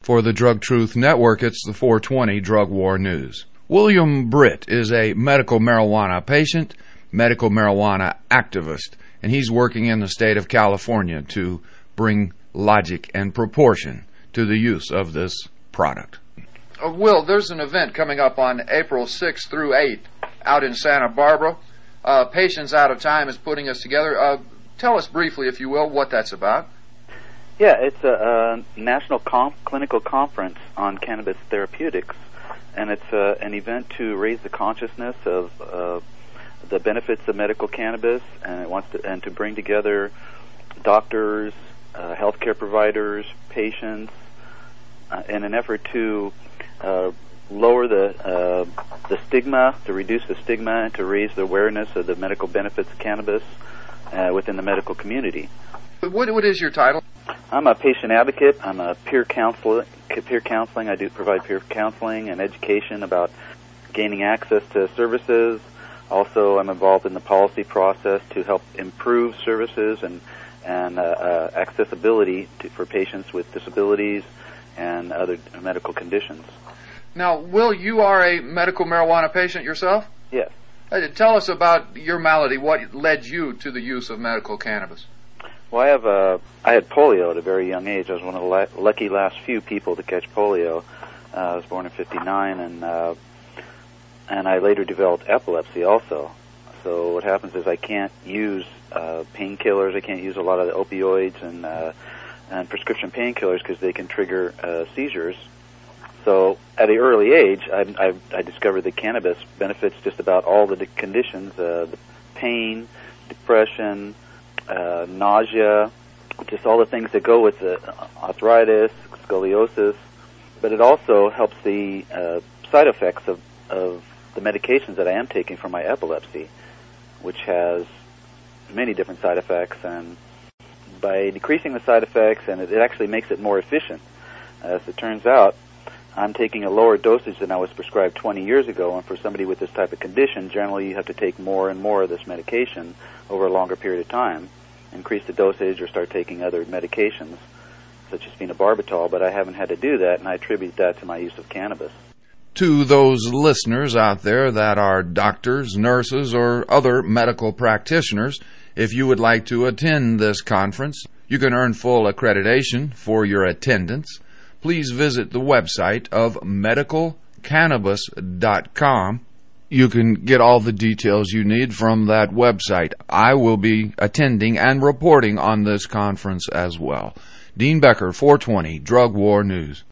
For the Drug Truth Network, it's the 420 Drug War News. William Britt is a medical marijuana patient, medical marijuana activist, and he's working in the state of California to bring logic and proportion to the use of this product. Will, there's an event coming up on April 6th through 8th out in Santa Barbara. Patients Out of Time is putting us together. Tell us briefly, if you will, what that's about. Yeah, it's a national clinical conference on cannabis therapeutics, and it's an event to raise the consciousness of the benefits of medical cannabis, and to bring together doctors, healthcare providers, patients, in an effort to lower the stigma, to reduce the stigma, and to raise the awareness of the medical benefits of cannabis within the medical community. What is your title? I'm a patient advocate. I'm a peer counseling. I do provide peer counseling and education about gaining access to services. Also, I'm involved in the policy process to help improve services and accessibility for patients with disabilities and other medical conditions. Now, Will, you are a medical marijuana patient yourself? Yes. Tell us about your malady. What led you to the use of medical cannabis? Well, I had polio at a very young age. I was one of the lucky last few people to catch polio. I was born in '59, and I later developed epilepsy also. So what happens is I can't use painkillers. I can't use a lot of the opioids and prescription painkillers because they can trigger seizures. So at an early age, I discovered that cannabis benefits just about all the conditions: the pain, depression, nausea, just all the things that go with the arthritis, scoliosis. But it also helps the side effects of the medications that I am taking for my epilepsy, which has many different side effects. And by decreasing the side effects, and it actually makes it more efficient. As it turns out, I'm taking a lower dosage than I was prescribed 20 years ago, and for somebody with this type of condition, generally you have to take more and more of this medication over a longer period of time, increase the dosage or start taking other medications, such as phenobarbital, but I haven't had to do that, and I attribute that to my use of cannabis. To those listeners out there that are doctors, nurses, or other medical practitioners, if you would like to attend this conference, you can earn full accreditation for your attendance. Please visit the website of medicalcannabis.com. You can get all the details you need from that website. I will be attending and reporting on this conference as well. Dean Becker, 420 Drug War News.